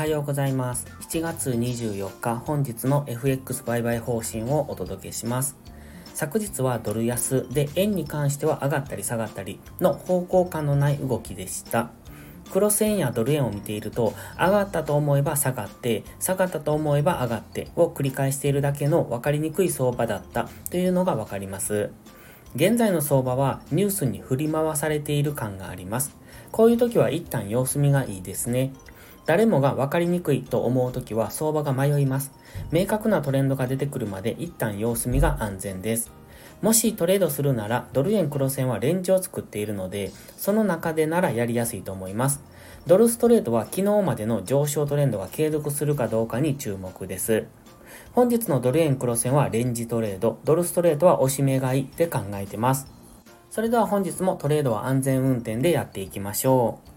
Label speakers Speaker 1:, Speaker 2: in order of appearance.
Speaker 1: ようございます。7月24日、本日の FX 売買方針をお届けします。昨日はドル安で円に関しては上がったり下がったりの方向感のない動きでした。黒線やドル円を見ていると、上がったと思えば下がって、下がったと思えば上がってを繰り返しているだけの分かりにくい相場だったというのが分かります。現在の相場はニュースに振り回されている感があります。こういう時は一旦様子見がいいですね。誰もが分かりにくいと思う時は相場が迷います。明確なトレンドが出てくるまで一旦様子見が安全です。もしトレードするならドル円黒線はレンジを作っているので、その中でならやりやすいと思います。ドルストレートは昨日までの上昇トレンドが継続するかどうかに注目です。本日のドル円黒線はレンジトレード、ドルストレートは押し目買いで考えてます。それでは本日もトレードは安全運転でやっていきましょう。